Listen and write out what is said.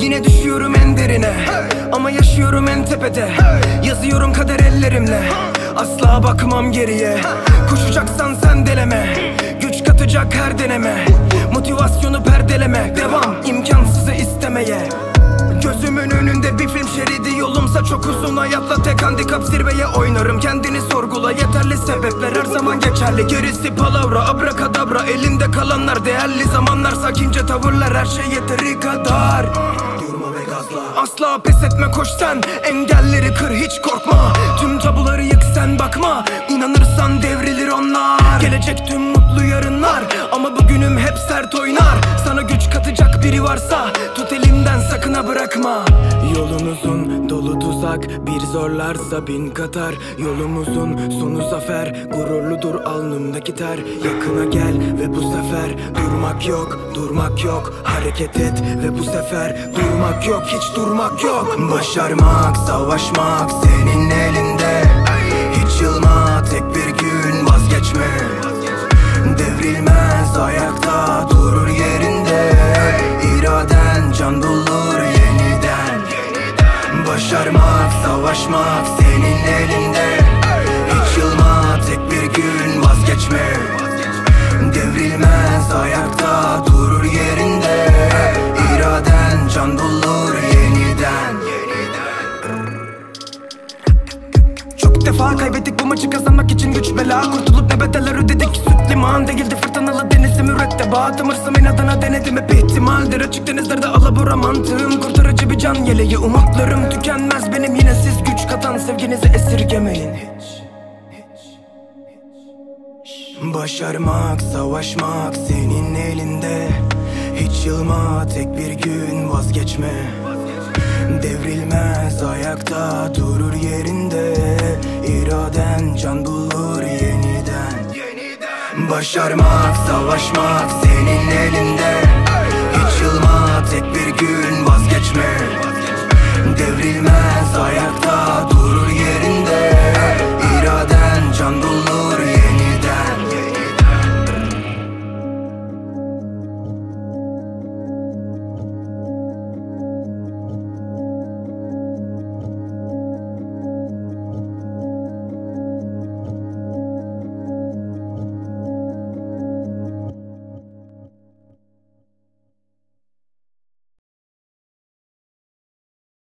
Yine düşüyorum en derine, ama yaşıyorum en tepede. Yazıyorum kader ellerimle, asla bakmam geriye. Koşacaksan sen deleme, güç katacak her deneme. Motivasyonu perdeleme, devam imkansızı istemeye. Gözümün önünde bir film şeridi, yolumsa çok uzun. Hayatla tek handikap zirveye oynarım. Kendini sorgula, yeterli sebepler her zaman geçerli. Gerisi palavra, abrakadabra, elinde kalanlar değerli zamanlar. Sakince tavırlar, her şey yeteri kadar. Durma ve gazla, asla pes etme, koş sen. Engelleri kır, hiç korkma. Tüm tabuları yık sen, bakma. İnanırsan devrilir onlar. Gelecek tüm mutlu yarınlar, ama bugünüm hep sert oynar. Sana güç katacak biri varsa tut elimden, sakın ha bırakma. Yolun uzun, dolu tuzak, bir zorlarsa bin katar. Yolumuzun sonu zafer, gururludur alnımdaki ter. Yakına gel ve bu sefer durmak yok, durmak yok. Hareket et ve bu sefer durmak yok, hiç durmak yok. Başarmak, savaşmak senin elinde. Hiç yılma, tek bir gün vazgeçme. Devrilmez, ayakta durur yerinde. İraden can bulur yeniden. Başarmak, savaşmak senin elinde. Hiç yılma, tek bir gün vazgeçme. Devrilmez, ayakta durur yerinde. İraden can bulur yeniden. Çok defa kaybettik bu maçı, kazanmak için güç bela. Kurtulup ne bedeller ödedik, süt liman değildi fırtınalı denizli mürettebat. Tırsım inadına denedim, hep ihtimaldir. Açık denizlerde alabora mantığım, kurtarıcı bir can yeleği. Umutlarım tükenmez benim, yine siz güç katan sevginizi esirgemeyin. Başarmak, savaşmak senin elinde. Hiç yılma, tek bir gün vazgeçme. Devrilmez, ayakta durur yerinde. İraden can bulur yeniden. Başarmak, savaşmak senin elinde. Hiç